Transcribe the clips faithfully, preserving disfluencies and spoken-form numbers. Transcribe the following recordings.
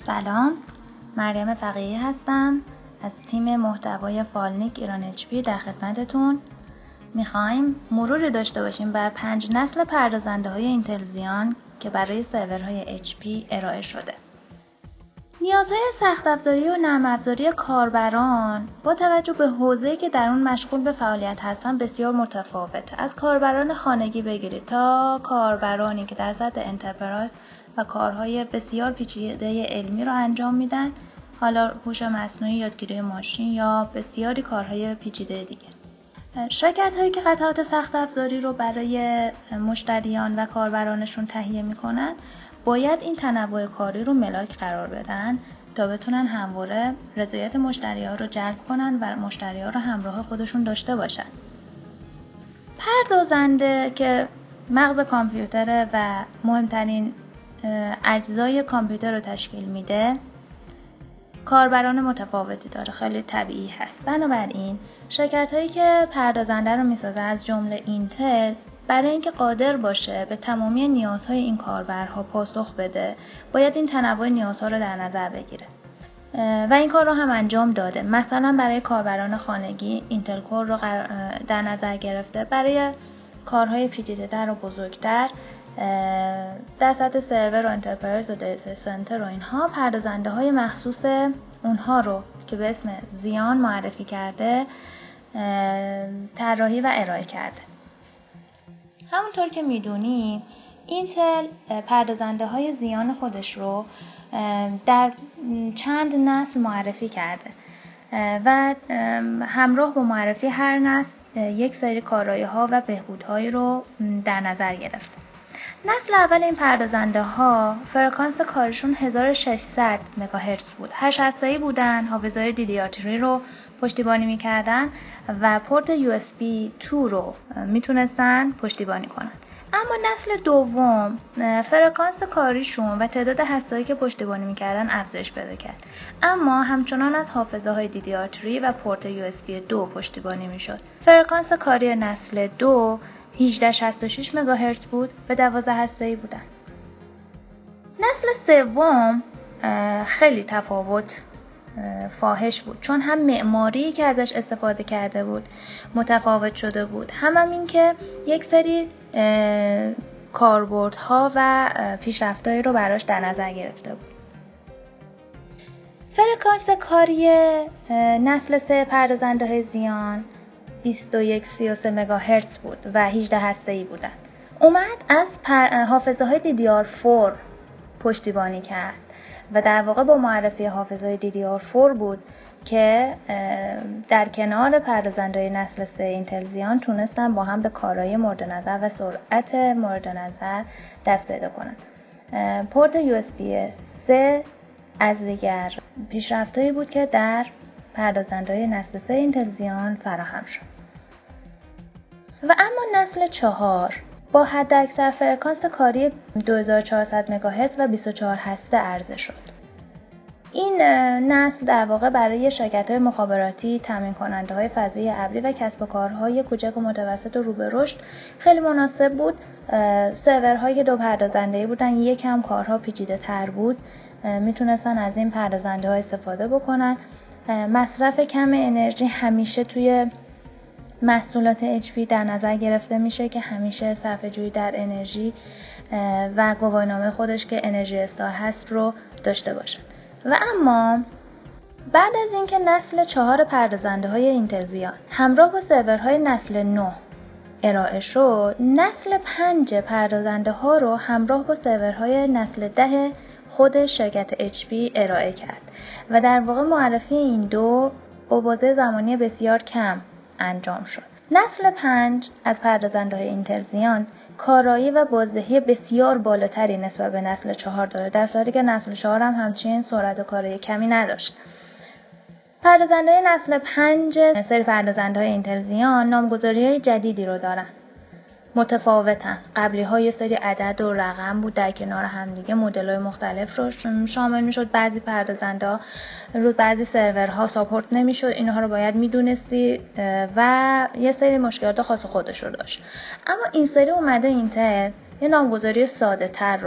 سلام، مریم فقیهی هستم از تیم محتوای فالنیک ایران اچ پی در خدمتتون. میخوایم مروری داشته باشیم بر پنج نسل پردازنده های اینتل زیان که برای سرورهای اچ پی ارائه شده. نیازهای سخت افزاری و نرم افزاری کاربران با توجه به حوزه‌ای که در اون مشغول به فعالیت هستن بسیار متفاوته. از کاربران خانگی بگیرید تا کاربرانی که در سطح انترپرایز و کارهای بسیار پیچیده علمی رو انجام میدن، حالا هوش مصنوعی، یادگیری ماشین یا بسیاری کارهای پیچیده دیگه. شرکت هایی که قطعات سخت افزاری رو برای مشتریان و کاربرانشون تهیه میکنن باید این تنوع کاری رو ملاک قرار بدن تا بتونن همواره رضایت مشتری ها رو جلب کنن و مشتری ها رو همراه خودشون داشته باشن. پردازنده که مغز کامپیوتر و مهمترین اجزای کامپیوتر رو تشکیل میده، کاربران متفاوتی داره، خیلی طبیعی هست. بنابراین شرکت هایی که پردازنده رو میسازه از جمله اینتل، برای اینکه قادر باشه به تمامی نیازهای این کاربرها پاسخ بده، باید این تنوع نیازها رو در نظر بگیره و این کار رو هم انجام داده. مثلا برای کاربران خانگی اینتل کور رو در نظر گرفته. برای کارهای پیچیده‌تر و بزرگتر در سطح سرور و انترپرایز و دیتا سنتر و اینها، پردازنده های مخصوص اونها رو که به اسم زیان معرفی کرده طراحی و ارائه کرده. همونطور که میدونیم اینتل پردازنده های زیان خودش رو در چند نسل معرفی کرده و همراه با معرفی هر نسل یک سری کارایی ها و بهبودهایی رو در نظر گرفته. نسل اول این پردازنده ها فرکانس کارشون هزار و ششصد مگاهرتز بود. هشت هسته‌ای بودن، حافظه دی دی آر سه رو پشتیبانی میکردن و پورت یو اس بی دو رو میتونستن پشتیبانی کنن. اما نسل دوم فرکانس کاریشون و تعداد هسته‌ای که پشتیبانی میکردن افزایش پیدا کرد، اما همچنان از حافظه های دی دی آر سه و پورت یو اس بی دو پشتیبانی میشد. فرکانس کاری نسل دو هزار و شصت و شش مگاهرتز بود و دوازده هسته‌ای بودن. نسل سوم خیلی تفاوت فاحش بود، چون هم معماری که ازش استفاده کرده بود متفاوت شده بود، هم هم این که یک سری کاربردها و پیشرفت‌هایی رو براش در نظر گرفته بود. فرکانس کاری نسل سه پردازنده های زیان بیست و یک سی و سه مگاهرتز بود و هجده هسته‌ای بودن. اومد از حافظه های دی دی آر چهار پشتیبانی کرد و در واقع با معرفی حافظه های دی دی آر چهار بود که در کنار پردازنده نسل سه اینتل زیان تونستن با هم به کارایی مورد نظر و سرعت مورد نظر دست پیدا کنن. پورت یو اس بی سه از دیگر پیشرفت‌هایی بود که در پردازنده نسل سه اینتل زیان فراهم شد. و اما نسل چهار با حداکثر فرکانس کاری دو هزار و چهارصد مگاهرتز و بیست و چهار هسته عرضه شد. این نسل در واقع برای شرکت‌های مخابراتی، تامین کننده‌های فضای ابری و کسب و کارهای کوچک و متوسط و رو به رشد خیلی مناسب بود. سرورهای دو پردازنده‌ای بودن، یکم کارها پیچیده‌تر بود، میتونستن از این پردازنده‌ها استفاده بکنن. مصرف کم انرژی همیشه توی محصولات اچ پی در نظر گرفته میشه که همیشه صرفه جویی در انرژی و گواهینامه خودش که انرژی استار هست رو داشته باشن. و اما بعد از اینکه نسل چهار پردازنده های اینتل زیان همراه با سرورهای نسل نه ارائه شد، نسل پنج پردازنده ها رو همراه با سرورهای نسل ده خود شرکت اچ پی ارائه کرد و در واقع معرفی این دو با بازه زمانی بسیار کم انجام شد. نسل پنج از پردازنده های اینتل زیان کارایی و بازدهی بسیار بالاتری نسبت به نسل چهار داره، در صورتی که نسل چهار هم همچنین سرعت و کارایی کمی نداشت. پردازنده های نسل پنج سری پردازنده های اینتل زیان نامگذاری های جدیدی رو دارن، متفاوتن. قبلی ها یه سری عدد و رقم بود در کنار هم دیگه، مدل های مختلف رو شامل میشد. بعضی پردازنده ها رو بعضی سرورها ساپورت نمیشد، اینها رو باید میدونستی و یه سری مشکلات خاص خودش رو داشت. اما این سری اومده اینتل یه نامگذاری ساده تر رو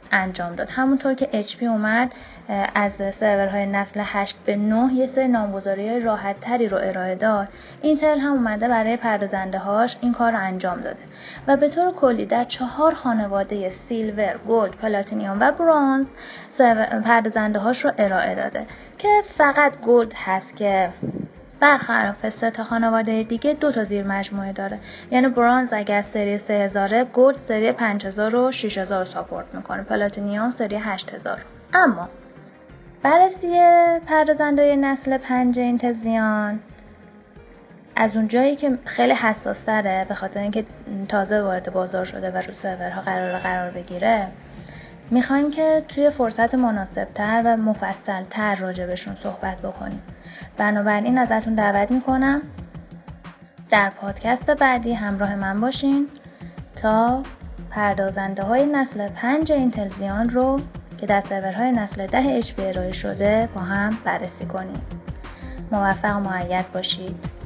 انجام داد. همونطور که اچ پی اومد از سرورهای نسل هشت به نه یه سری نامگذاری راحت تری رو ارائه داد، اینتل هم اومده برای پردازنده هاش این کار رو انجام داده و به طور کلی در چهار خانواده سیلور، گلد، پلاتینیوم و برونز پردازنده هاش رو ارائه داده که فقط گلد هست که برخلاف سه تا خانواده دیگه دو تا زیر مجموعه داره. یعنی برونز اگر سری سه هزار، گلد سری پنج هزار و شش هزار ساپورت میکنه، پلاتینیوم سری هشت هزار. اما بررسی پردازنده نسل پنج اینتل زیون از اون جایی که خیلی حساس تره به خاطر اینکه تازه وارد بازار شده و رو سرورها قرار قرار بگیره، میخوایم که توی فرصت مناسب تر و مفصل تر راجبشون صحبت بکنیم. بنابراین ازتون دعوت میکنم در پادکست بعدی همراه من باشین تا پردازنده های نسل پنج اینتل زیون رو که در سرورهای نسل ده اچ پی ارائه شده با هم بررسی کنیم. موفق و مؤید باشید.